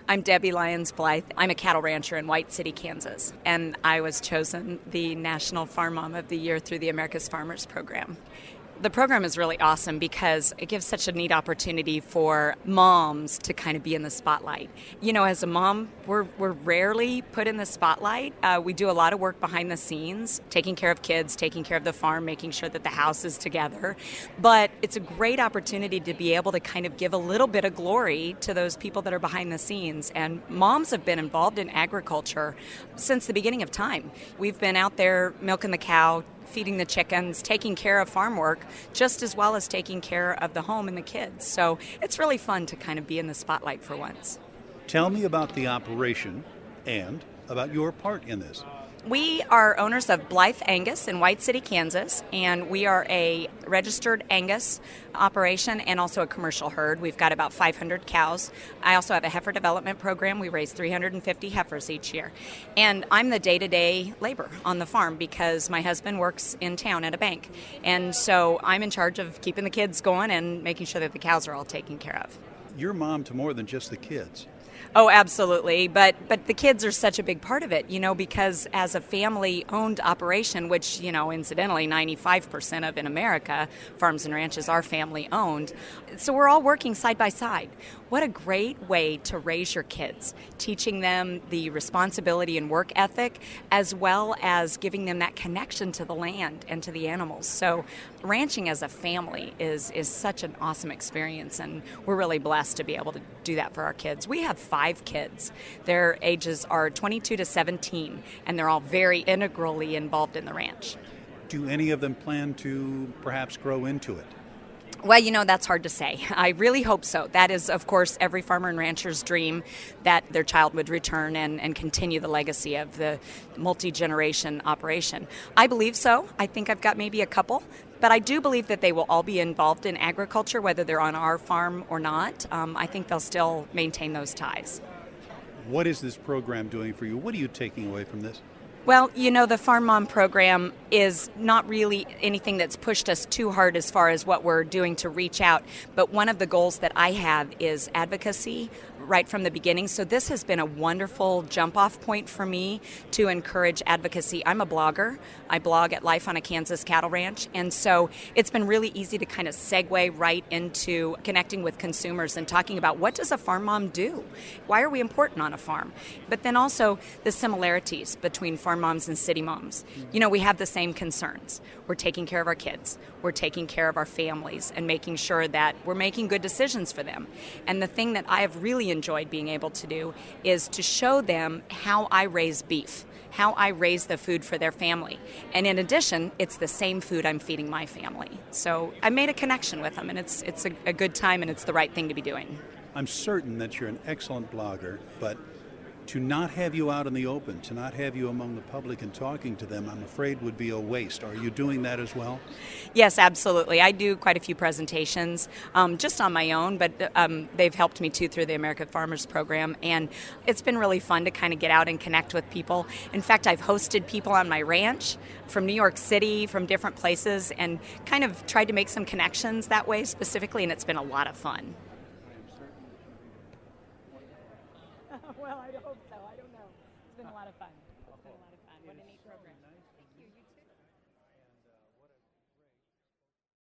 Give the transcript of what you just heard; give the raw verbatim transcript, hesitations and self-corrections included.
I'm Debbie Lyons Blythe. I'm a cattle rancher in White City, Kansas, and I was chosen the National Farm Mom of the Year through the America's Farmers Program. The program is really awesome because it gives such a neat opportunity for moms to kind of be in the spotlight. You know, as a mom, we're we're rarely put in the spotlight. Uh, we do a lot of work behind the scenes, taking care of kids, taking care of the farm, making sure that the house is together. But it's a great opportunity to be able to kind of give a little bit of glory to those people that are behind the scenes. And moms have been involved in agriculture since the beginning of time. We've been out there milking the cow, feeding the chickens, taking care of farm work, just as well as taking care of the home and the kids. So it's really fun to kind of be in the spotlight for once. Tell me about the operation and about your part in this. We are owners of Blythe Angus in White City, Kansas, and we are a registered Angus operation and also a commercial herd. We've got about five hundred cows. I also have a heifer development program. We raise three hundred fifty heifers each year. And I'm the day-to-day labor on the farm because my husband works in town at a bank. And so I'm in charge of keeping the kids going and making sure that the cows are all taken care of. You're mom to more than just the kids. Oh, absolutely. But but the kids are such a big part of it, you know, because as a family-owned operation, which, you know, incidentally, ninety-five percent of in America, farms and ranches are family-owned. So we're all working side by side. What a great way to raise your kids, teaching them the responsibility and work ethic, as well as giving them that connection to the land and to the animals. So ranching as a family is, is such an awesome experience, and we're really blessed to be able to do that for our kids. We have five kids. Their ages are twenty-two to seventeen, and they're all very integrally involved in the ranch. Do any of them plan to perhaps grow into it? Well, you know, that's hard to say. I really hope so. That is, of course, every farmer and rancher's dream, that their child would return and, and continue the legacy of the multi-generation operation. I believe so. I think I've got maybe a couple. But I do believe that they will all be involved in agriculture, whether they're on our farm or not. Um, I think they'll still maintain those ties. What is this program doing for you? What are you taking away from this? Well, you know, the Farm Mom program is not really anything that's pushed us too hard as far as what we're doing to reach out. But one of the goals that I have is advocacy right from the beginning. So this has been a wonderful jump-off point for me to encourage advocacy. I'm a blogger. I blog at Life on a Kansas Cattle Ranch. And so it's been really easy to kind of segue right into connecting with consumers and talking about what does a farm mom do? Why are we important on a farm? But then also the similarities between farm moms and city moms. You know, we have the same concerns. We're taking care of our kids. We're taking care of our families and making sure that we're making good decisions for them. And the thing that I have really enjoyed being able to do is to show them how I raise beef, how I raise the food for their family. And in addition, it's the same food I'm feeding my family. So I made a connection with them, and it's it's a, a good time, and it's the right thing to be doing. I'm certain that you're an excellent blogger, but to not have you out in the open, to not have you among the public and talking to them, I'm afraid would be a waste. Are you doing that as well? Yes, absolutely. I do quite a few presentations um, just on my own, but um, they've helped me too through the American Farmers Program, and it's been really fun to kind of get out and connect with people. In fact, I've hosted people on my ranch from New York City, from different places, and kind of tried to make some connections that way specifically, and it's been a lot of fun. Well, I hope